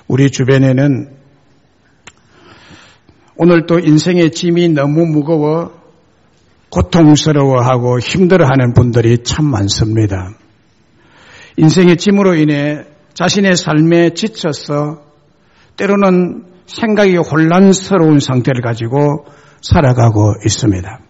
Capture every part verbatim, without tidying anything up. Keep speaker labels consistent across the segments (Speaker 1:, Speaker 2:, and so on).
Speaker 1: 우리 주변에는 오늘 또 인생의 짐이 너무 무거워 고통스러워하고 힘들어하는 분들이 참 많습니다. 인생의 짐으로 인해 자신의 삶에 지쳐서 때로는 생각이 혼란스러운 상태를 가지고 살아가고 있습니다.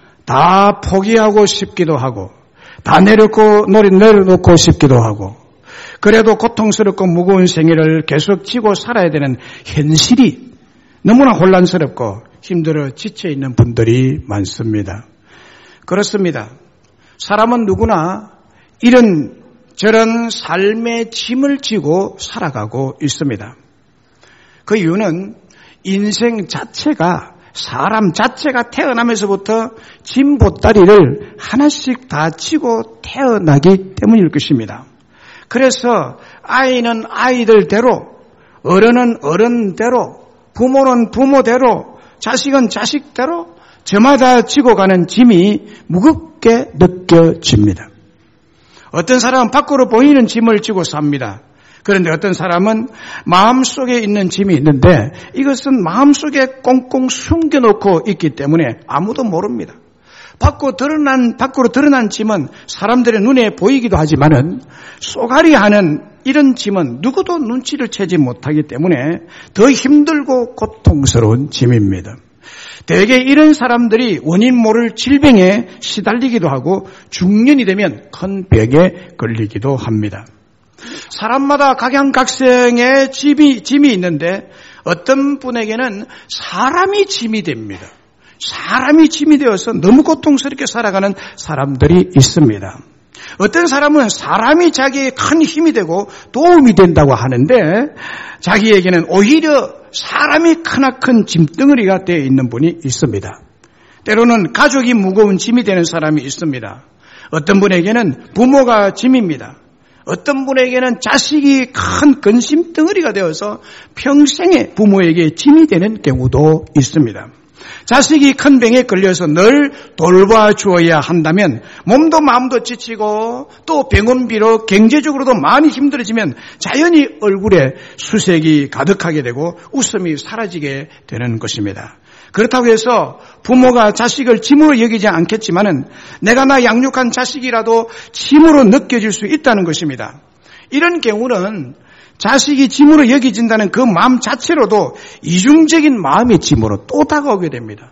Speaker 1: 다 포기하고 싶기도 하고 다 내려놓고, 내려놓고 싶기도 하고 그래도 고통스럽고 무거운 생애를 계속 지고 살아야 되는 현실이 너무나 혼란스럽고 힘들어 지쳐있는 분들이 많습니다. 그렇습니다. 사람은 누구나 이런 저런 삶의 짐을 지고 살아가고 있습니다. 그 이유는 인생 자체가 사람 자체가 태어나면서부터 짐 보따리를 하나씩 다 지고 태어나기 때문일 것입니다. 그래서 아이는 아이들대로, 어른은 어른대로, 부모는 부모대로, 자식은 자식대로 저마다 지고 가는 짐이 무겁게 느껴집니다. 어떤 사람은 밖으로 보이는 짐을 지고 삽니다. 그런데 어떤 사람은 마음속에 있는 짐이 있는데 이것은 마음속에 꽁꽁 숨겨놓고 있기 때문에 아무도 모릅니다. 밖으로 드러난, 밖으로 드러난 짐은 사람들의 눈에 보이기도 하지만은 쏘가리 하는 이런 짐은 누구도 눈치를 채지 못하기 때문에 더 힘들고 고통스러운 짐입니다. 대개 이런 사람들이 원인 모를 질병에 시달리기도 하고 중년이 되면 큰 병에 걸리기도 합니다. 사람마다 각양각색의 짐이, 짐이 있는데 어떤 분에게는 사람이 짐이 됩니다. 사람이 짐이 되어서 너무 고통스럽게 살아가는 사람들이 있습니다. 어떤 사람은 사람이 자기의 큰 힘이 되고 도움이 된다고 하는데 자기에게는 오히려 사람이 크나큰 짐덩어리가 되어 있는 분이 있습니다. 때로는 가족이 무거운 짐이 되는 사람이 있습니다. 어떤 분에게는 부모가 짐입니다. 어떤 분에게는 자식이 큰 근심덩어리가 되어서 평생에 부모에게 짐이 되는 경우도 있습니다. 자식이 큰 병에 걸려서 늘 돌봐주어야 한다면 몸도 마음도 지치고 또 병원비로 경제적으로도 많이 힘들어지면 자연히 얼굴에 수색이 가득하게 되고 웃음이 사라지게 되는 것입니다. 그렇다고 해서 부모가 자식을 짐으로 여기지 않겠지만은 내가 나 양육한 자식이라도 짐으로 느껴질 수 있다는 것입니다. 이런 경우는 자식이 짐으로 여겨진다는 그 마음 자체로도 이중적인 마음의 짐으로 또 다가오게 됩니다.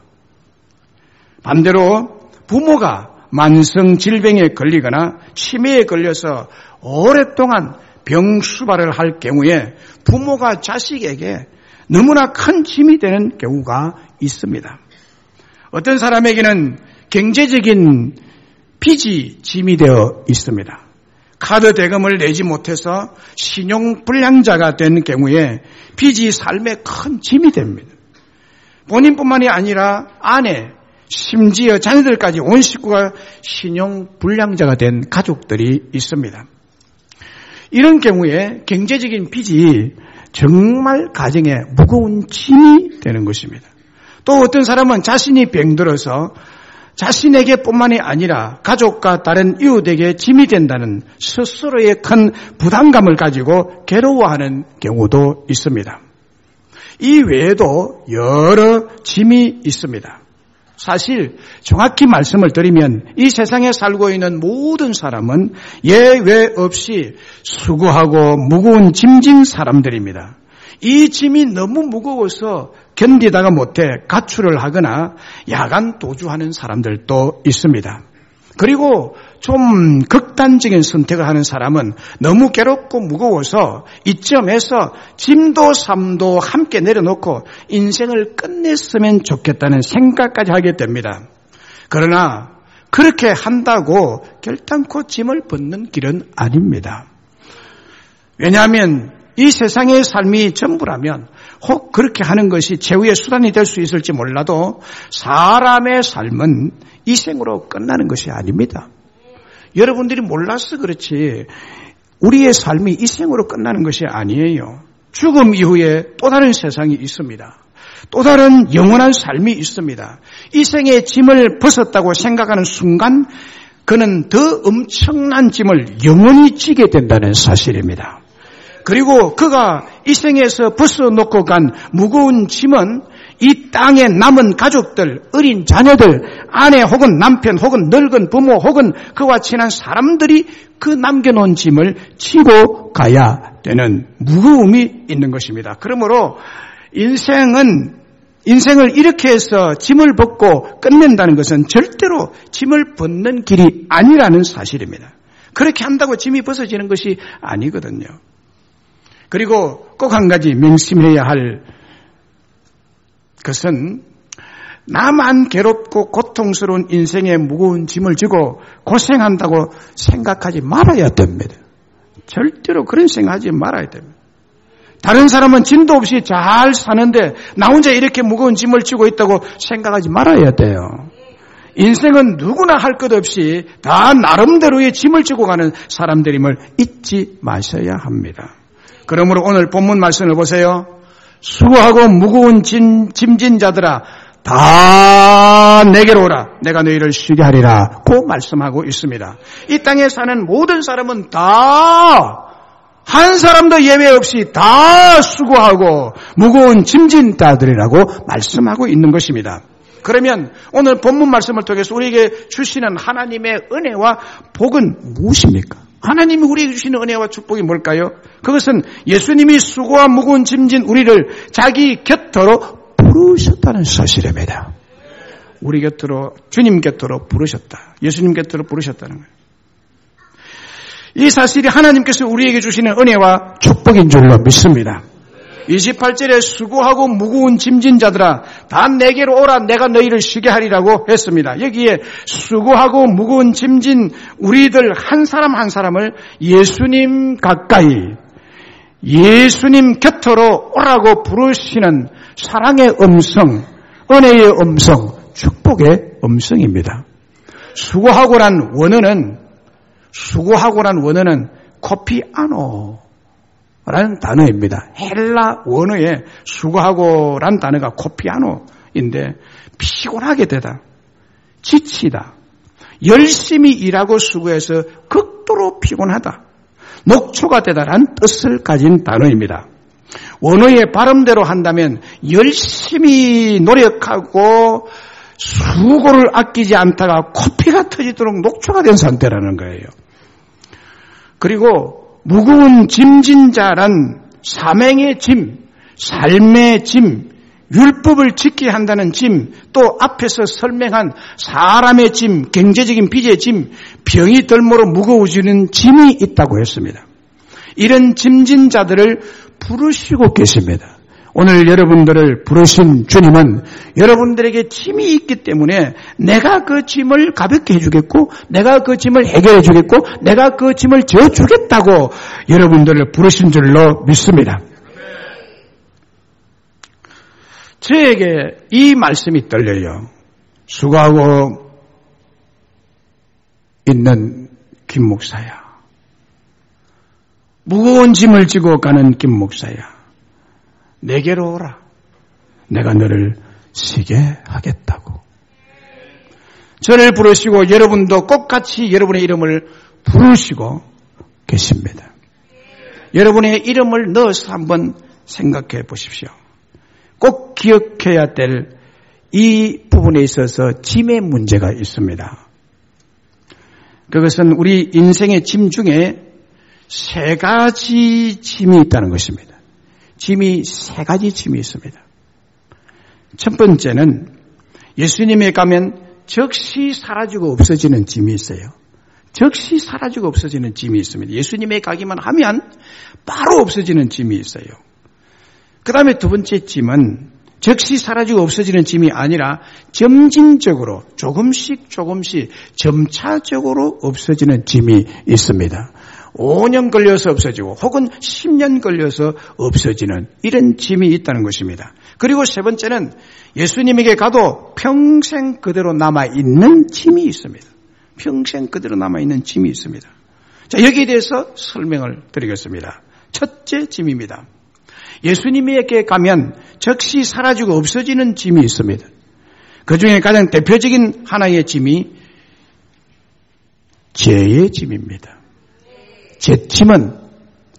Speaker 1: 반대로 부모가 만성 질병에 걸리거나 치매에 걸려서 오랫동안 병수발을 할 경우에 부모가 자식에게 너무나 큰 짐이 되는 경우가 있습니다. 어떤 사람에게는 경제적인 빚이 짐이 되어 있습니다. 카드 대금을 내지 못해서 신용불량자가 된 경우에 빚이 삶에 큰 짐이 됩니다. 본인뿐만이 아니라 아내, 심지어 자녀들까지 온 식구가 신용불량자가 된 가족들이 있습니다. 이런 경우에 경제적인 빚이 정말 가정에 무거운 짐이 되는 것입니다. 또 어떤 사람은 자신이 병들어서 자신에게 뿐만이 아니라 가족과 다른 이웃에게 짐이 된다는 스스로의 큰 부담감을 가지고 괴로워하는 경우도 있습니다. 이 외에도 여러 짐이 있습니다. 사실 정확히 말씀을 드리면 이 세상에 살고 있는 모든 사람은 예외 없이 수고하고 무거운 짐진 사람들입니다. 이 짐이 너무 무거워서 견디다가 못해 가출을 하거나 야간 도주하는 사람들도 있습니다. 그리고 좀 극단적인 선택을 하는 사람은 너무 괴롭고 무거워서 이점에서 짐도 삶도 함께 내려놓고 인생을 끝냈으면 좋겠다는 생각까지 하게 됩니다. 그러나 그렇게 한다고 결단코 짐을 벗는 길은 아닙니다. 왜냐하면 이 세상의 삶이 전부라면 혹 그렇게 하는 것이 최후의 수단이 될 수 있을지 몰라도 사람의 삶은 이 생으로 끝나는 것이 아닙니다. 여러분들이 몰라서 그렇지 우리의 삶이 이 생으로 끝나는 것이 아니에요. 죽음 이후에 또 다른 세상이 있습니다. 또 다른 영원한 삶이 있습니다. 이 생의 짐을 벗었다고 생각하는 순간 그는 더 엄청난 짐을 영원히 지게 된다는 사실입니다. 그리고 그가 이 생에서 벗어놓고 간 무거운 짐은 이 땅에 남은 가족들, 어린 자녀들, 아내 혹은 남편 혹은 늙은 부모 혹은 그와 친한 사람들이 그 남겨놓은 짐을 지고 가야 되는 무거움이 있는 것입니다. 그러므로 인생은 인생을 이렇게 해서 짐을 벗고 끝낸다는 것은 절대로 짐을 벗는 길이 아니라는 사실입니다. 그렇게 한다고 짐이 벗어지는 것이 아니거든요. 그리고 꼭 한 가지 명심해야 할 것은 나만 괴롭고 고통스러운 인생의 무거운 짐을 지고 고생한다고 생각하지 말아야 됩니다. 절대로 그런 생각하지 말아야 됩니다. 다른 사람은 짐도 없이 잘 사는데 나 혼자 이렇게 무거운 짐을 지고 있다고 생각하지 말아야 돼요. 인생은 누구나 할 것 없이 다 나름대로의 짐을 지고 가는 사람들임을 잊지 마셔야 합니다. 그러므로 오늘 본문 말씀을 보세요. 수고하고 무거운 짐, 짐진 자들아 다 내게로 오라. 내가 너희를 쉬게 하리라. 고 말씀하고 있습니다. 이 땅에 사는 모든 사람은 다 한 사람도 예외 없이 다 수고하고 무거운 짐진 자들이라고 말씀하고 있는 것입니다. 그러면 오늘 본문 말씀을 통해서 우리에게 주시는 하나님의 은혜와 복은 무엇입니까? 하나님이 우리에게 주시는 은혜와 축복이 뭘까요? 그것은 예수님이 수고와 무거운 짐진 우리를 자기 곁으로 부르셨다는 사실입니다. 우리 곁으로, 주님 곁으로 부르셨다. 예수님 곁으로 부르셨다는 거예요. 이 사실이 하나님께서 우리에게 주시는 은혜와 축복인 줄로 믿습니다. 이십팔 절에 수고하고 무거운 짐진 자들아 다 내게로 오라. 내가 너희를 쉬게 하리라고 했습니다. 여기에 수고하고 무거운 짐진 우리들 한 사람 한 사람을 예수님 가까이, 예수님 곁으로 오라고 부르시는 사랑의 음성, 은혜의 음성, 축복의 음성입니다. 수고하고란 원어는 수고하고란 원어는 코피아노라는 단어입니다. 헬라 원어에 수고하고란 단어가 코피아노인데 피곤하게 되다, 지치다, 열심히 일하고 수고해서 극도로 피곤하다, 녹초가 되다라는 뜻을 가진 단어입니다. 원어의 발음대로 한다면 열심히 노력하고 수고를 아끼지 않다가 코피가 터지도록 녹초가 된 상태라는 거예요. 그리고 무거운 짐진 자란 사명의 짐, 삶의 짐, 율법을 지켜야 한다는 짐, 또 앞에서 설명한 사람의 짐, 경제적인 빚의 짐, 병이 덜모로 무거워지는 짐이 있다고 했습니다. 이런 짐진 자들을 부르시고 계십니다. 오늘 여러분들을 부르신 주님은 여러분들에게 짐이 있기 때문에 내가 그 짐을 가볍게 해주겠고, 내가 그 짐을 해결해 주겠고, 내가 그 짐을 져주겠다고 여러분들을 부르신 줄로 믿습니다. 저에게 이 말씀이 떨려요. 수고하고 있는 김 목사야. 무거운 짐을 지고 가는 김 목사야. 내게로 오라. 내가 너를 쉬게 하겠다고. 저를 부르시고 여러분도 똑같이 여러분의 이름을 부르시고 계십니다. 여러분의 이름을 넣어서 한번 생각해 보십시오. 꼭 기억해야 될 이 부분에 있어서 짐의 문제가 있습니다. 그것은 우리 인생의 짐 중에 세 가지 짐이 있다는 것입니다. 짐이 세 가지 짐이 있습니다. 첫 번째는 예수님에 가면 즉시 사라지고 없어지는 짐이 있어요. 즉시 사라지고 없어지는 짐이 있습니다. 예수님에 가기만 하면 바로 없어지는 짐이 있어요. 그 다음에 두 번째 짐은 즉시 사라지고 없어지는 짐이 아니라 점진적으로 조금씩 조금씩 점차적으로 없어지는 짐이 있습니다. 오 년 걸려서 없어지고 혹은 십 년 걸려서 없어지는 이런 짐이 있다는 것입니다. 그리고 세 번째는 예수님에게 가도 평생 그대로 남아있는 짐이 있습니다. 평생 그대로 남아있는 짐이 있습니다. 자, 여기에 대해서 설명을 드리겠습니다. 첫째 짐입니다. 예수님에게 가면 즉시 사라지고 없어지는 짐이 있습니다. 그 중에 가장 대표적인 하나의 짐이 죄의 짐입니다. 제 짐은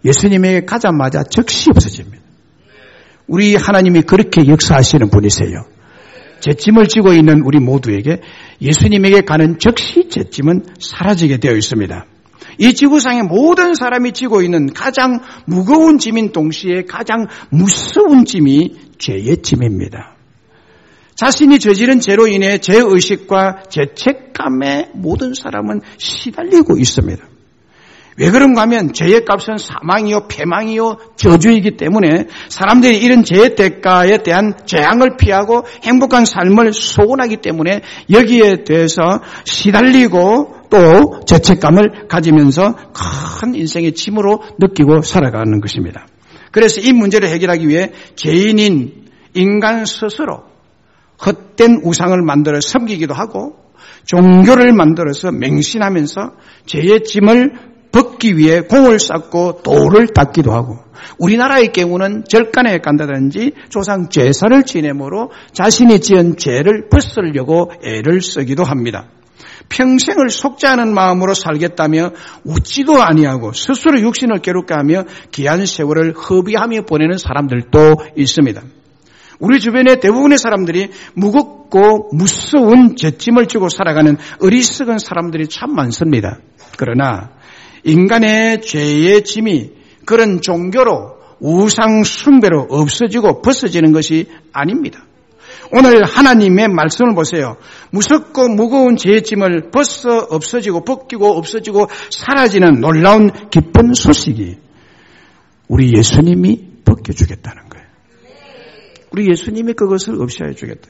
Speaker 1: 예수님에게 가자마자 즉시 없어집니다. 우리 하나님이 그렇게 역사하시는 분이세요. 죄짐을 지고 있는 우리 모두에게 예수님에게 가는 즉시 죄짐은 사라지게 되어 있습니다. 이 지구상의 모든 사람이 지고 있는 가장 무거운 짐인 동시에 가장 무서운 짐이 죄의 짐입니다. 자신이 저지른 죄로 인해 죄의식과 죄책감에 모든 사람은 시달리고 있습니다. 왜 그런가 하면 죄의 값은 사망이요 패망이요 저주이기 때문에 사람들이 이런 죄의 대가에 대한 재앙을 피하고 행복한 삶을 소원하기 때문에 여기에 대해서 시달리고 또 죄책감을 가지면서 큰 인생의 짐으로 느끼고 살아가는 것입니다. 그래서 이 문제를 해결하기 위해 죄인인 인간 스스로 헛된 우상을 만들어 섬기기도 하고 종교를 만들어서 맹신하면서 죄의 짐을 벗기 위해 공을 쌓고 돌을 닦기도 하고 우리나라의 경우는 절간에 간다든지 조상 제사를 지내므로 자신이 지은 죄를 벗으려고 애를 쓰기도 합니다. 평생을 속지 않은 마음으로 살겠다며 웃지도 아니하고 스스로 육신을 괴롭게 하며 귀한 세월을 허비하며 보내는 사람들도 있습니다. 우리 주변의 대부분의 사람들이 무겁고 무서운 죄짐을 지고 살아가는 어리석은 사람들이 참 많습니다. 그러나 인간의 죄의 짐이 그런 종교로 우상 숭배로 없어지고 벗어지는 것이 아닙니다. 오늘 하나님의 말씀을 보세요. 무섭고 무거운 죄의 짐을 벗어 없어지고 벗기고 없어지고 사라지는 놀라운 기쁜 소식이 우리 예수님이 벗겨주겠다는 거예요. 우리 예수님이 그것을 없애해 주겠다.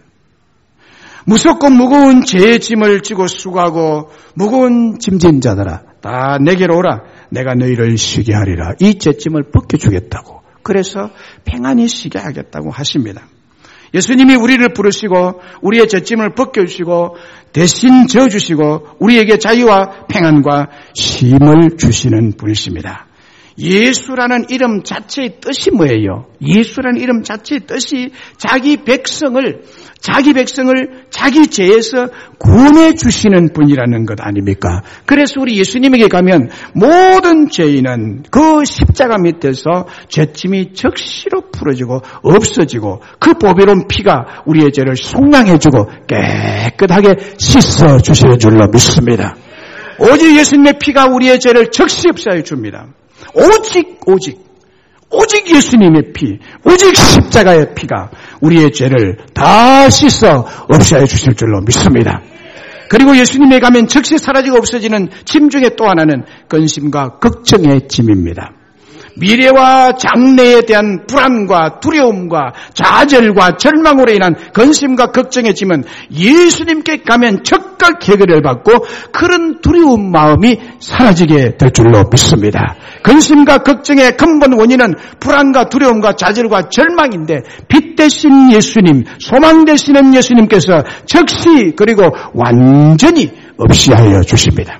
Speaker 1: 무섭고 무거운 죄의 짐을 지고 수고하고 무거운 짐진 자들아 다 내게로 오라. 내가 너희를 쉬게 하리라. 이 죄짐을 벗겨주겠다고. 그래서 평안히 쉬게 하겠다고 하십니다. 예수님이 우리를 부르시고 우리의 죄짐을 벗겨주시고 대신 져주시고 우리에게 자유와 평안과 쉼을 주시는 분이십니다. 예수라는 이름 자체의 뜻이 뭐예요? 예수라는 이름 자체의 뜻이 자기 백성을 자기 백성을 자기 죄에서 구원해 주시는 분이라는 것 아닙니까? 그래서 우리 예수님에게 가면 모든 죄인은 그 십자가 밑에서 죄짐이 적시로 풀어지고 없어지고 그 보배로운 피가 우리의 죄를 속량해 주고 깨끗하게 씻어 주실 줄로 믿습니다. 오직 예수님의 피가 우리의 죄를 적시 없애해 줍니다. 오직 오직 오직 예수님의 피, 오직 십자가의 피가 우리의 죄를 다 씻어 없애해 주실 줄로 믿습니다. 그리고 예수님에 가면 즉시 사라지고 없어지는 짐 중에 또 하나는 근심과 걱정의 짐입니다. 미래와 장래에 대한 불안과 두려움과 좌절과 절망으로 인한 근심과 걱정의 짐은 예수님께 가면 즉각 해결을 받고 그런 두려운 마음이 사라지게 될 줄로 믿습니다. 근심과 걱정의 근본 원인은 불안과 두려움과 좌절과 절망인데 빛 되신 예수님, 소망 되시는 예수님께서 즉시 그리고 완전히 없이 하여 주십니다.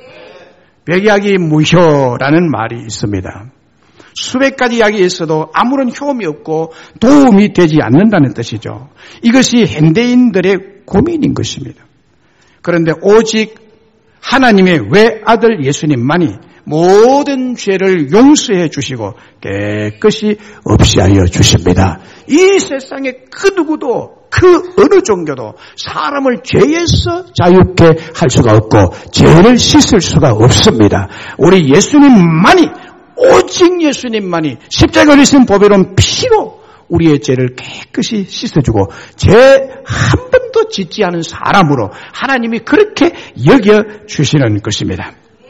Speaker 1: 백약이 무효라는 말이 있습니다. 수백 가지 약이 있어도 아무런 효험이 없고 도움이 되지 않는다는 뜻이죠. 이것이 현대인들의 고민인 것입니다. 그런데 오직 하나님의 외아들 예수님만이 모든 죄를 용서해 주시고 깨끗이 없이 하여 주십니다. 이 세상에 그 누구도 그 어느 종교도 사람을 죄에서 자유케 할 수가 없고 죄를 씻을 수가 없습니다. 우리 예수님만이 오직 예수님만이 십자가에 있는 보배로운 피로 우리의 죄를 깨끗이 씻어주고 죄 한 번도 짓지 않은 사람으로 하나님이 그렇게 여겨주시는 것입니다.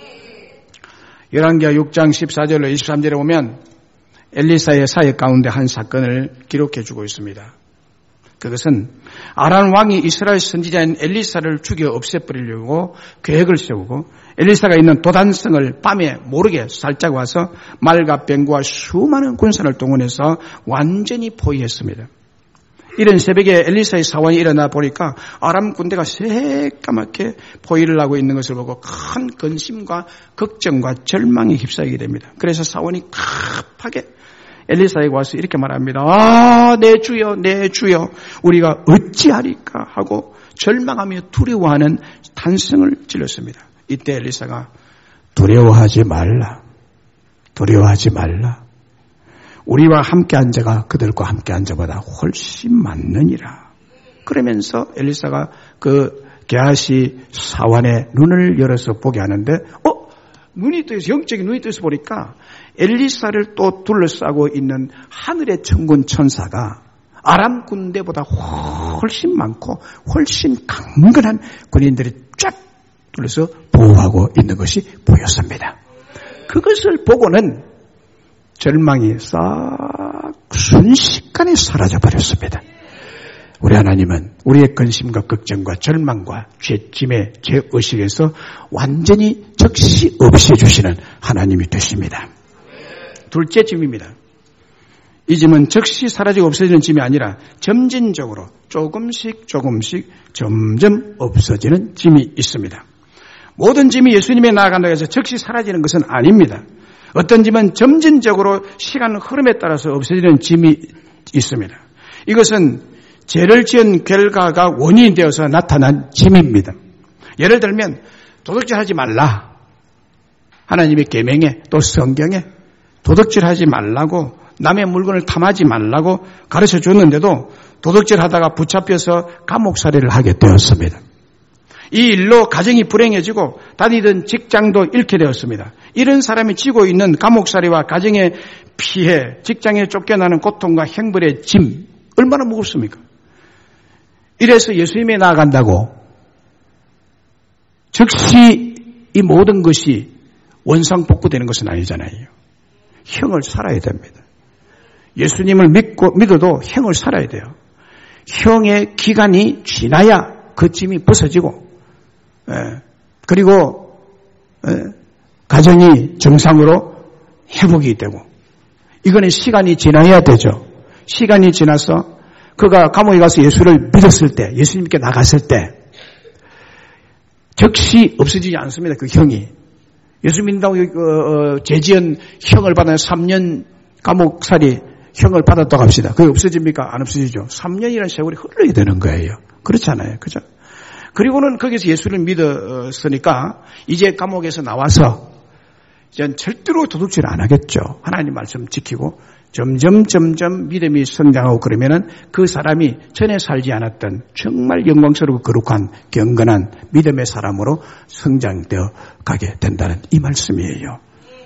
Speaker 1: 열왕기하 육 장 십사 절로 이십삼 절에 보면 엘리사의 사역 가운데 한 사건을 기록해주고 있습니다. 그것은 아람 왕이 이스라엘 선지자인 엘리사를 죽여 없애버리려고 계획을 세우고 엘리사가 있는 도단성을 밤에 모르게 살짝 와서 말과 병과 수많은 군사를 동원해서 완전히 포위했습니다. 이런 새벽에 엘리사의 사원이 일어나 보니까 아람 군대가 새까맣게 포위를 하고 있는 것을 보고 큰 근심과 걱정과 절망에 휩싸이게 됩니다. 그래서 사원이 급하게 엘리사에게 와서 이렇게 말합니다. 아, 내 주여, 내 주여, 우리가 어찌하리까 하고 절망하며 두려워하는 탄성을 질렀습니다. 이때 엘리사가 두려워하지 말라. 두려워하지 말라. 우리와 함께 한 자가 그들과 함께 한 자보다 훨씬 많느니라. 그러면서 엘리사가 그 게하시 사환의 눈을 열어서 보게 하는데 어? 눈이 떠서 영적인 눈이 떠서 보니까 엘리사를 또 둘러싸고 있는 하늘의 천군 천사가 아람 군대보다 훨씬 많고 훨씬 강건한 군인들이 쫙 둘러서 보호하고 있는 것이 보였습니다. 그것을 보고는 절망이 싹 순식간에 사라져버렸습니다. 우리 하나님은 우리의 근심과 걱정과 절망과 죄짐의 죄의식에서 완전히 즉시 없애주시는 하나님이 되십니다. 둘째 짐입니다. 이 짐은 즉시 사라지고 없어지는 짐이 아니라 점진적으로 조금씩 조금씩 점점 없어지는 짐이 있습니다. 모든 짐이 예수님에 나아간다고 해서 즉시 사라지는 것은 아닙니다. 어떤 짐은 점진적으로 시간 흐름에 따라서 없어지는 짐이 있습니다. 이것은 죄를 지은 결과가 원인이 되어서 나타난 짐입니다. 예를 들면 도둑질하지 말라. 하나님의 계명에 또 성경에 도둑질하지 말라고 남의 물건을 탐하지 말라고 가르쳐 줬는데도 도둑질하다가 붙잡혀서 감옥살이를 하게 되었습니다. 이 일로 가정이 불행해지고 다니던 직장도 잃게 되었습니다. 이런 사람이 지고 있는 감옥살이와 가정의 피해, 직장에 쫓겨나는 고통과 형벌의 짐 얼마나 무겁습니까? 이래서 예수님에 나아간다고 즉시 이 모든 것이 원상복구되는 것은 아니잖아요. 형을 살아야 됩니다. 예수님을 믿고 믿어도 형을 살아야 돼요. 형의 기간이 지나야 그 짐이 벗어지고, 예, 그리고 예, 가정이 정상으로 회복이 되고, 이거는 시간이 지나야 되죠. 시간이 지나서 그가 감옥에 가서 예수를 믿었을 때, 예수님께 나갔을 때 즉시 없어지지 않습니다. 그 형이. 예수 믿는다고 어, 죄지은 형을 받아 삼 년 감옥살이 형을 받았다고 합시다. 그게 없어집니까? 안 없어지죠. 삼 년이라는 세월이 흐르게 되는 거예요. 그렇잖아요. 그죠? 그리고는 거기서 예수를 믿었으니까 이제 감옥에서 나와서 이제 절대로 도둑질 안 하겠죠. 하나님 말씀 지키고 점점 점점 믿음이 성장하고 그러면은 그 사람이 전에 살지 않았던 정말 영광스럽고 거룩한 경건한 믿음의 사람으로 성장되어 가게 된다는 이 말씀이에요.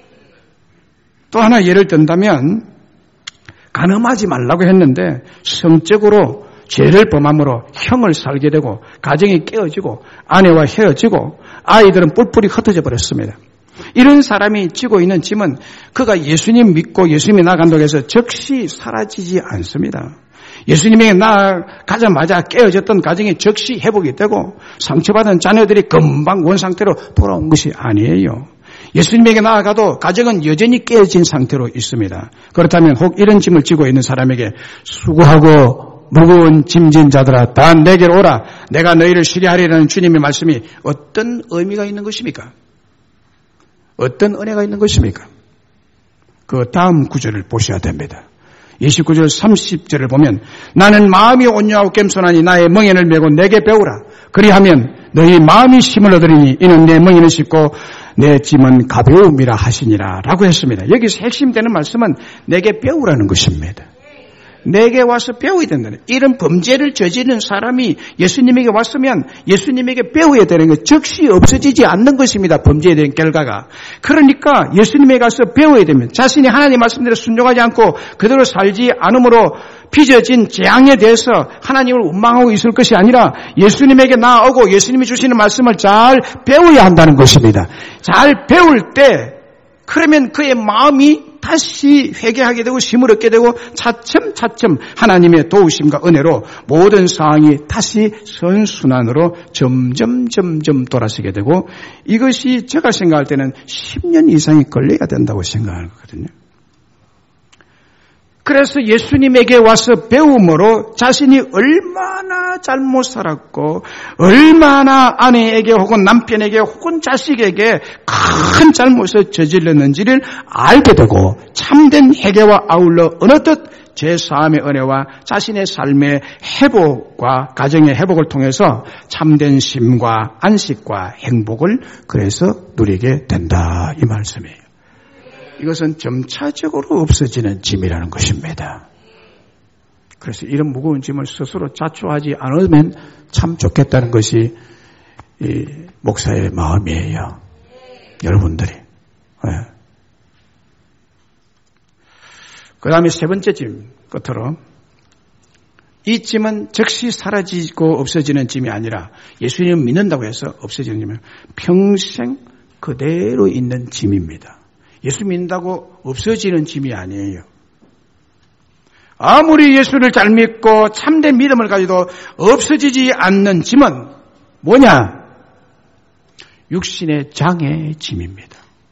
Speaker 1: 또 하나 예를 든다면 간음하지 말라고 했는데 성적으로 죄를 범함으로 형을 살게 되고 가정이 깨어지고 아내와 헤어지고 아이들은 뿔뿔이 흩어져 버렸습니다. 이런 사람이 지고 있는 짐은 그가 예수님 믿고 예수님이 나간다고 해서 즉시 사라지지 않습니다. 예수님에게 나가자마자 깨어졌던 가정이 즉시 회복이 되고 상처받은 자녀들이 금방 원상태로 돌아온 것이 아니에요. 예수님에게 나아가도 가정은 여전히 깨어진 상태로 있습니다. 그렇다면 혹 이런 짐을 지고 있는 사람에게 수고하고 무거운 짐진 자들아 다 내게로 오라 내가 너희를 쉬게 하리라는 주님의 말씀이 어떤 의미가 있는 것입니까? 어떤 은혜가 있는 것입니까? 그 다음 구절을 보셔야 됩니다. 이십구 절 삼십 절을 보면 나는 마음이 온유하고 겸손하니 나의 멍에를 메고 내게 배우라. 그리하면 너희 마음이 힘을 얻으리니 이는 내 멍에는 쉽고 내 짐은 가벼움이라 하시니라 라고 했습니다. 여기서 핵심되는 말씀은 내게 배우라는 것입니다. 내게 와서 배워야 된다는 이런 범죄를 저지른 사람이 예수님에게 왔으면 예수님에게 배워야 되는 것 즉시 없어지지 않는 것입니다. 범죄에 대한 결과가. 그러니까 예수님에게 가서 배워야 됩니다. 자신이 하나님 말씀대로 순종하지 않고 그대로 살지 않으므로 빚어진 재앙에 대해서 하나님을 원망하고 있을 것이 아니라 예수님에게 나아오고 예수님이 주시는 말씀을 잘 배워야 한다는 것입니다. 잘 배울 때 그러면 그의 마음이 다시 회개하게 되고 힘을 얻게 되고 차츰차츰 하나님의 도우심과 은혜로 모든 상황이 다시 선순환으로 점점 점점 돌아서게 되고 이것이 제가 생각할 때는 십 년 이상이 걸려야 된다고 생각하거든요. 그래서 예수님에게 와서 배움으로 자신이 얼마나 잘못 살았고 얼마나 아내에게 혹은 남편에게 혹은 자식에게 큰 잘못을 저질렀는지를 알게 되고 참된 회개와 아울러 어느덧 제사함의 은혜와 자신의 삶의 회복과 가정의 회복을 통해서 참된 쉼과 안식과 행복을 그래서 누리게 된다 이 말씀이에요. 이것은 점차적으로 없어지는 짐이라는 것입니다. 그래서 이런 무거운 짐을 스스로 자초하지 않으면 참 좋겠다는 것이 이 목사의 마음이에요. 여러분들이. 네. 그 다음에 세 번째 짐 끝으로 이 짐은 즉시 사라지고 없어지는 짐이 아니라 예수님을 믿는다고 해서 없어지는 짐은 평생 그대로 있는 짐입니다. 예수 믿는다고 없어지는 짐이 아니에요. 아무리 예수를 잘 믿고 참된 믿음을 가지도 없어지지 않는 짐은 뭐냐? 육신의 장애의 짐입니다.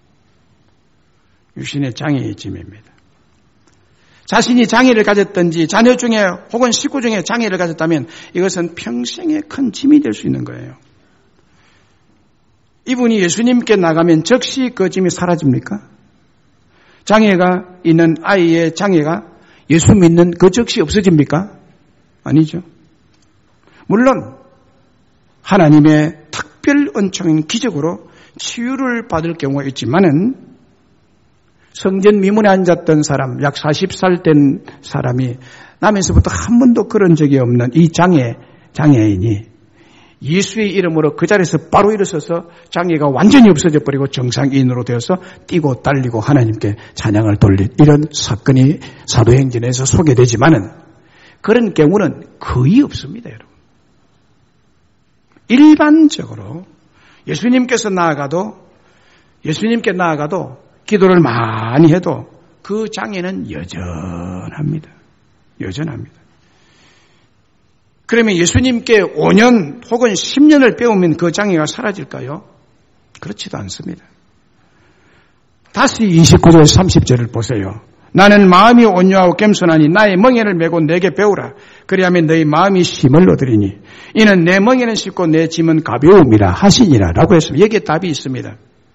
Speaker 1: 육신의 장애의 짐입니다. 자신이 장애를 가졌든지 자녀 중에 혹은 식구 중에 장애를 가졌다면 이것은 평생의 큰 짐이 될 수 있는 거예요. 이분이 예수님께 나가면 즉시 그 짐이 사라집니까? 장애가 있는 아이의 장애가 예수 믿는 그 즉시 없어집니까? 아니죠. 물론 하나님의 특별 은총인 기적으로 치유를 받을 경우가 있지만은 성전 미문에 앉았던 사람, 약 사십 살 된 사람이 나면서부터 한 번도 그런 적이 없는 이 장애, 장애인이 예수의 이름으로 그 자리에서 바로 일어서서 장애가 완전히 없어져 버리고 정상인으로 되어서 뛰고 달리고 하나님께 찬양을 돌린 이런 사건이 사도행전에서 소개되지만은 그런 경우는 거의 없습니다, 여러분. 일반적으로 예수님께서 나아가도 예수님께 나아가도 기도를 많이 해도 그 장애는 여전합니다. 여전합니다. 그러면 예수님께 오 년 혹은 십 년을 배우면 그 장애가 사라질까요? 그렇지도 않습니다. 다시 이십구 절 삼십 절을 보세요. 나는 마음이 온유하고 겸손하니 나의 멍에를 메고 내게 배우라. 그리하면 너희 마음이 힘을 얻으리니 이는 내 멍에는 쉽고 내 짐은 가벼움이라 하시니라 라고 했습니다. 여기에 답이 있습니다.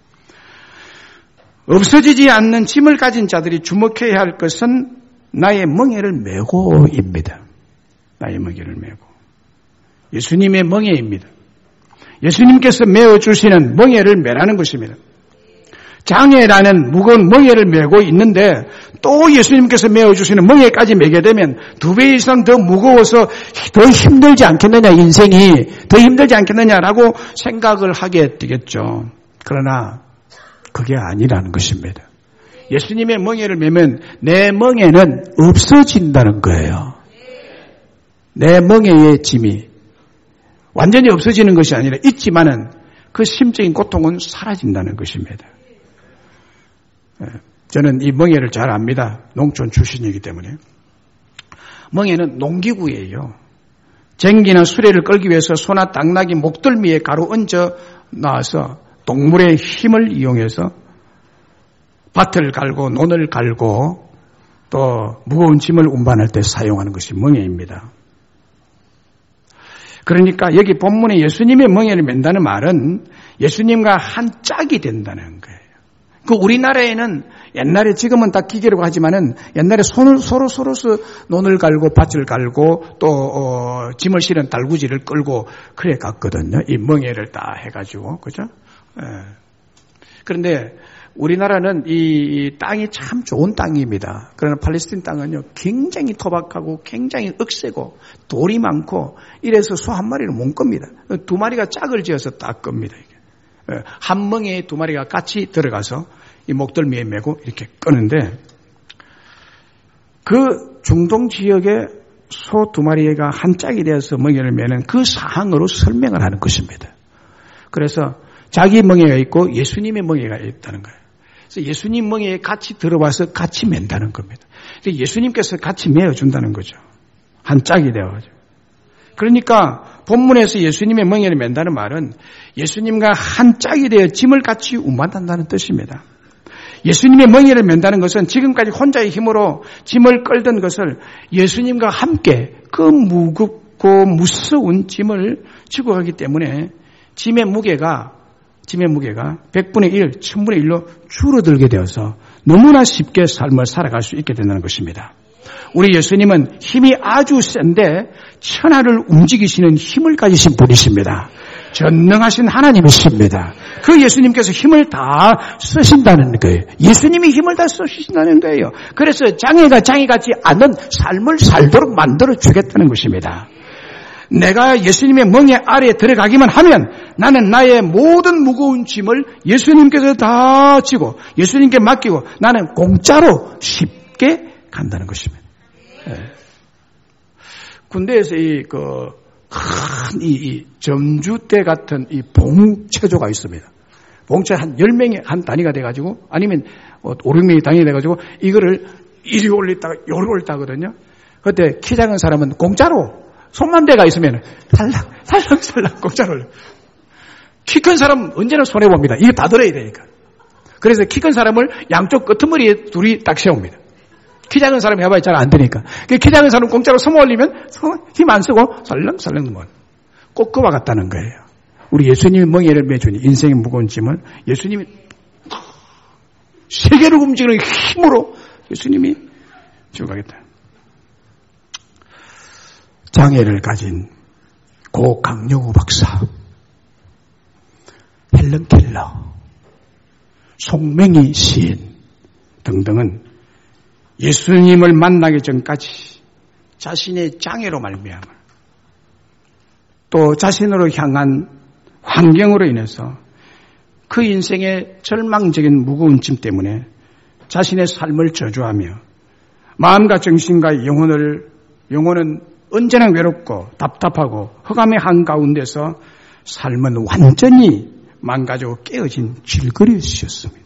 Speaker 1: 없어지지 않는 짐을 가진 자들이 주목해야 할 것은 나의 멍에를 메고입니다. 나의 멍에를 메고. 예수님의 멍에입니다. 예수님께서 메어주시는 멍에를 메라는 것입니다. 장애라는 무거운 멍에를 메고 있는데 또 예수님께서 메어주시는 멍에까지 메게 되면 두 배 이상 더 무거워서 더 힘들지 않겠느냐, 인생이 더 힘들지 않겠느냐라고 생각을 하게 되겠죠. 그러나 그게 아니라는 것입니다. 예수님의 멍에를 메면 내 멍에는 없어진다는 거예요. 내 멍에의 짐이 완전히 없어지는 것이 아니라 있지만은 그 심적인 고통은 사라진다는 것입니다. 저는 이 멍에를 잘 압니다. 농촌 출신이기 때문에. 멍에는 농기구예요. 쟁기나 수레를 끌기 위해서 소나 당나귀 목덜미에 가로 얹어 놔서 동물의 힘을 이용해서 밭을 갈고 논을 갈고 또 무거운 짐을 운반할 때 사용하는 것이 멍에입니다. 그러니까 여기 본문에 예수님의 멍에를 맨다는 말은 예수님과 한 짝이 된다는 거예요. 그 우리나라에는 옛날에 지금은 다 기계라고 하지만은 옛날에 손을 서로 서로서 논을 갈고 밭을 갈고 또 어, 짐을 실은 달구지를 끌고 그래 갔거든요. 이 멍에를 다 해가지고 그죠? 예. 그런데 우리나라는 이 땅이 참 좋은 땅입니다. 그러나 팔레스틴 땅은요 굉장히 토박하고 굉장히 억세고 돌이 많고 이래서 소 한 마리를 못 겁니다. 두 마리가 짝을 지어서 딱 겁니다. 이게. 한 멍에 두 마리가 같이 들어가서 이 목덜미에 메고 이렇게 끄는데 그 중동 지역에 소 두 마리가 한 짝이 되어서 멍에를 메는 그 사항으로 설명을 하는 것입니다. 그래서 자기 멍에가 있고 예수님의 멍에가 있다는 거예요. 그래서 예수님 멍에에 같이 들어와서 같이 맨다는 겁니다. 그래서 예수님께서 같이 메어준다는 거죠. 한 짝이 되어가지고. 그러니까 본문에서 예수님의 멍에를 맨다는 말은 예수님과 한 짝이 되어 짐을 같이 운반한다는 뜻입니다. 예수님의 멍에를 맨다는 것은 지금까지 혼자의 힘으로 짐을 끌던 것을 예수님과 함께 그 무겁고 무서운 짐을 지고 가기 때문에 짐의 무게가 짐의 무게가 백분의 일, 천분의 일로 줄어들게 되어서 너무나 쉽게 삶을 살아갈 수 있게 된다는 것입니다. 우리 예수님은 힘이 아주 센데 천하를 움직이시는 힘을 가지신 분이십니다. 전능하신 하나님이십니다. 그 예수님께서 힘을 다 쓰신다는 거예요. 예수님이 힘을 다 쓰신다는 거예요. 그래서 장애가 장애 같지 않은 삶을 살도록 만들어 주겠다는 것입니다. 내가 예수님의 멍에 아래에 들어가기만 하면 나는 나의 모든 무거운 짐을 예수님께서 다 지고 예수님께 맡기고 나는 공짜로 쉽게 간다는 것입니다. 네. 군대에서 이, 그, 큰, 이, 이, 점주대 같은 이 봉체조가 있습니다. 봉체 한 열 명이 한 단위가 돼가지고, 아니면 오, 육 명이 단위가 돼가지고, 이거를 이리 올렸다가, 요리 올렸다거든요. 그때 키 작은 사람은 공짜로, 손만 대가 있으면, 살랑, 살랑, 살랑, 공짜로 올려. 키 큰 사람은 언제나 손해봅니다. 이거 다 들어야 되니까. 그래서 키 큰 사람을 양쪽 끄트머리에 둘이 딱 세웁니다. 키 작은 사람이 해봐야 잘 안 되니까. 키 작은 사람 공짜로 서머 올리면 힘 안 쓰고 설렁설렁 넘어. 꼭 그와 같다는 거예요. 우리 예수님이 멍에를 매주니 인생의 무거운 짐을 예수님이 세계를 움직이는 힘으로 예수님이 지어가겠다. 장애를 가진 고 강영우 박사, 헬런 켈러, 송맹이 시인 등등은 예수님을 만나기 전까지 자신의 장애로 말미암아 또 자신으로 향한 환경으로 인해서 그 인생의 절망적인 무거운 짐 때문에 자신의 삶을 저주하며 마음과 정신과 영혼을 영혼은 언제나 외롭고 답답하고 흑암의 한가운데서 삶은 완전히 망가지고 깨어진 질그릇이었습니다.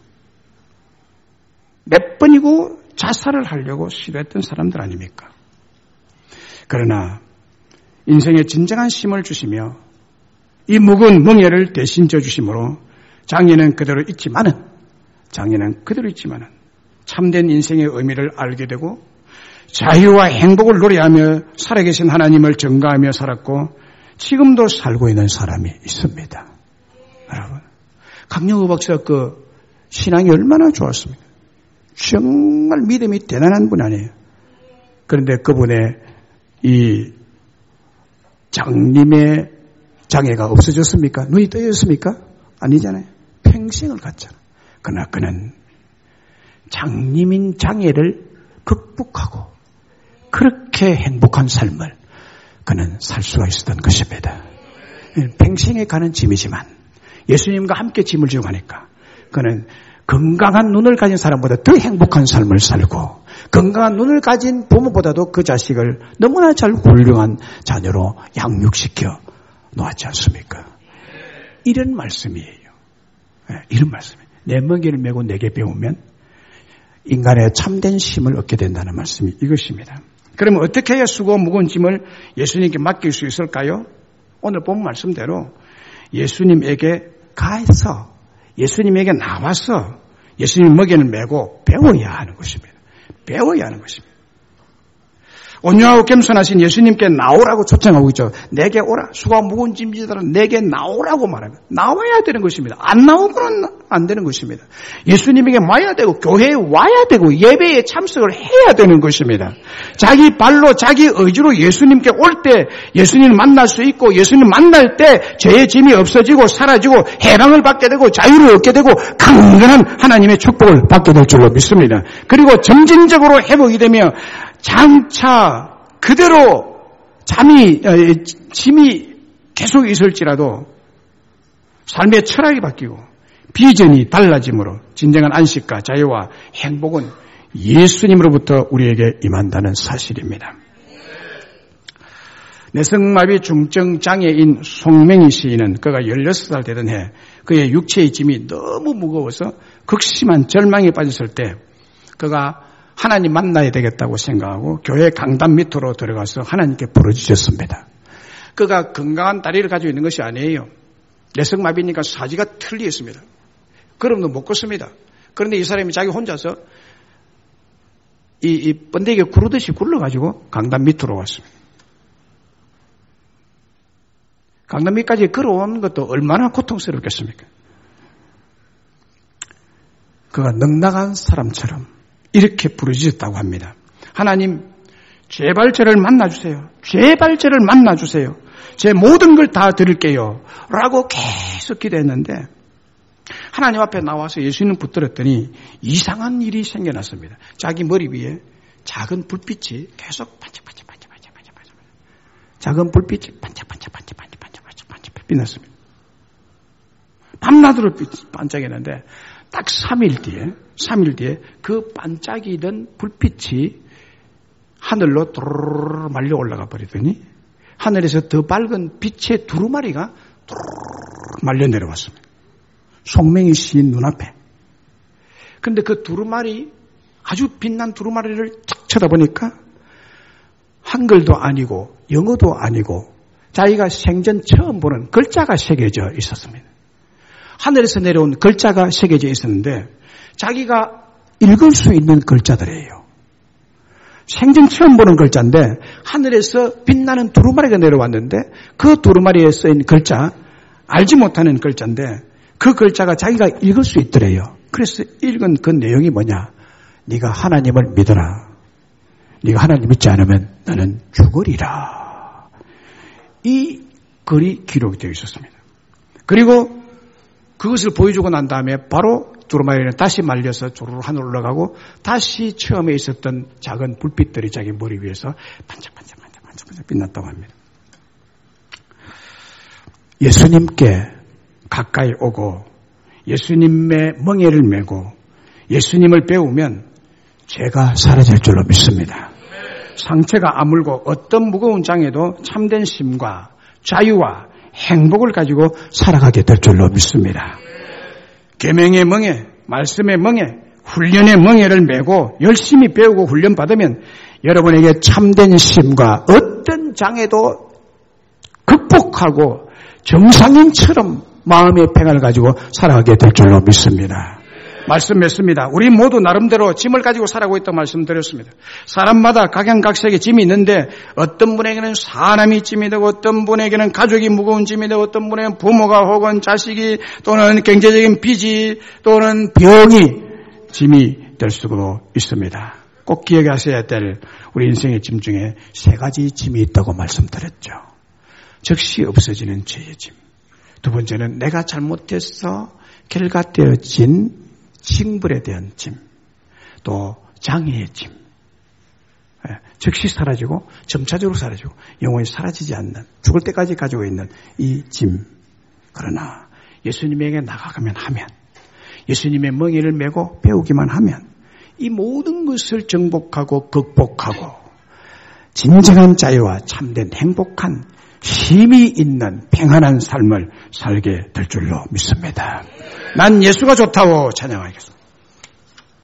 Speaker 1: 몇 번이고 자살을 하려고 시도했던 사람들 아닙니까? 그러나 인생에 진정한 힘을 주시며 이 무거운 멍에를 대신 져주심으로 장애는 그대로 있지만은 장애는 그대로 있지만은 참된 인생의 의미를 알게 되고 자유와 행복을 노래하며 살아계신 하나님을 증거하며 살았고 지금도 살고 있는 사람이 있습니다. 여러분, 강영우 박사 그 신앙이 얼마나 좋았습니까? 정말 믿음이 대단한 분 아니에요. 그런데 그분의 이 장님의 장애가 없어졌습니까? 눈이 떠졌습니까? 아니잖아요. 평생을 갔잖아요. 그러나 그는 장님인 장애를 극복하고 그렇게 행복한 삶을 그는 살 수가 있었던 것입니다. 평생에 가는 짐이지만 예수님과 함께 짐을 지고 가니까 그는 건강한 눈을 가진 사람보다 더 행복한 삶을 살고 건강한 눈을 가진 부모보다도 그 자식을 너무나 잘 훌륭한 자녀로 양육시켜 놓았지 않습니까? 이런 말씀이에요. 이런 말씀이에요. 내 먹이를 메고 내게 배우면 인간의 참된 힘을 얻게 된다는 말씀이 이것입니다. 그러면 어떻게 해야 수고 무거운 짐을 예수님께 맡길 수 있을까요? 오늘 본 말씀대로 예수님에게 가서 예수님에게 나와서 예수님 먹이를 메고 배워야 하는 것입니다. 배워야 하는 것입니다. 온유하고 겸손하신 예수님께 나오라고 초청하고 있죠. 내게 오라. 수고가 무거운 짐지더라. 내게 나오라고 말합니다. 나와야 되는 것입니다. 안 나오고는 안 되는 것입니다. 예수님에게 와야 되고 교회에 와야 되고 예배에 참석을 해야 되는 것입니다. 자기 발로 자기 의지로 예수님께 올 때 예수님을 만날 수 있고 예수님 만날 때 죄의 짐이 없어지고 사라지고 해방을 받게 되고 자유를 얻게 되고 강건한 하나님의 축복을 받게 될 줄로 믿습니다. 그리고 점진적으로 회복이 되며 장차 그대로 잠이 짐이 계속 있을지라도 삶의 철학이 바뀌고 비전이 달라짐으로 진정한 안식과 자유와 행복은 예수님으로부터 우리에게 임한다는 사실입니다. 내성마비 중증 장애인 송맹이 시인은 그가 열여섯 살 되던 해 그의 육체의 짐이 너무 무거워서 극심한 절망에 빠졌을 때 그가 하나님 만나야 되겠다고 생각하고 교회 강단 밑으로 들어가서 하나님께 부르짖었습니다. 그가 건강한 다리를 가지고 있는 것이 아니에요. 내성마비니까 사지가 틀리 있습니다. 걸음도 못 걷습니다. 그런데 이 사람이 자기 혼자서 이, 이 번데기에 구르듯이 굴러가지고 강단 밑으로 왔습니다. 강단 밑까지 걸어오는 것도 얼마나 고통스럽겠습니까? 그가 넉넉한 사람처럼 이렇게 부르짖었다고 합니다. 하나님, 제발 저를 만나주세요. 제발 저를 만나주세요. 제 모든 걸 다 드릴게요. 라고 계속 기도했는데 하나님 앞에 나와서 예수님 붙들었더니 이상한 일이 생겨났습니다. 자기 머리 위에 작은 불빛이 계속 반짝반짝반짝반짝반짝 작은 불빛이 반짝반짝반짝반짝반짝반짝 빛났습니다. 밤낮으로 반짝이는데 딱 삼 일 뒤에 삼 일 뒤에 그 반짝이던 불빛이 하늘로 도르르 말려 올라가 버리더니 하늘에서 더 밝은 빛의 두루마리가 도르르 말려 내려왔습니다. 송명이 씌인 눈앞에. 그런데 그 두루마리, 아주 빛난 두루마리를 탁 쳐다보니까 한글도 아니고 영어도 아니고 자기가 생전 처음 보는 글자가 새겨져 있었습니다. 하늘에서 내려온 글자가 새겨져 있었는데 자기가 읽을 수 있는 글자들이에요. 생전 처음 보는 글자인데 하늘에서 빛나는 두루마리가 내려왔는데 그 두루마리에 쓰인 글자, 알지 못하는 글자인데 그 글자가 자기가 읽을 수 있더래요. 그래서 읽은 그 내용이 뭐냐? 네가 하나님을 믿어라. 네가 하나님 믿지 않으면 너는 죽으리라. 이 글이 기록되어 있었습니다. 그리고 그것을 보여주고 난 다음에 바로 두루마리는 다시 말려서 조르르 하늘로 올라가고 다시 처음에 있었던 작은 불빛들이 자기 머리 위에서 반짝반짝반짝반짝 빛났다고 합니다. 예수님께 가까이 오고 예수님의 멍에를 메고 예수님을 배우면 죄가 사라질 줄로 믿습니다. 상처가 아물고 어떤 무거운 장애도 참된 힘과 자유와 행복을 가지고 살아가게 될 줄로 믿습니다. 계명의 멍에, 말씀의 멍에, 훈련의 멍에를 메고 열심히 배우고 훈련받으면 여러분에게 참된 힘과 어떤 장애도 극복하고 정상인처럼 마음의 평안을 가지고 살아가게 될 줄로 믿습니다. 말씀 맺습니다. 우리 모두 나름대로 짐을 가지고 살아가고 있다고 말씀드렸습니다. 사람마다 각양각색의 짐이 있는데 어떤 분에게는 사람이 짐이 되고 어떤 분에게는 가족이 무거운 짐이 되고 어떤 분에게는 부모가 혹은 자식이 또는 경제적인 빚이 또는 병이 짐이 될 수도 있습니다. 꼭 기억하셔야 될 우리 인생의 짐 중에 세 가지 짐이 있다고 말씀드렸죠. 즉시 없어지는 죄의 짐. 두 번째는 내가 잘못해서 결과되어진 징벌에 대한 짐, 또 장애의 짐, 즉시 사라지고 점차적으로 사라지고 영원히 사라지지 않는 죽을 때까지 가지고 있는 이 짐. 그러나 예수님에게 나가가면 하면 예수님의 멍에를 메고 배우기만 하면 이 모든 것을 정복하고 극복하고 진정한 자유와 참된 행복한 힘이 있는 평안한 삶을 살게 될 줄로 믿습니다. 난 예수가 좋다고 찬양하겠습니다.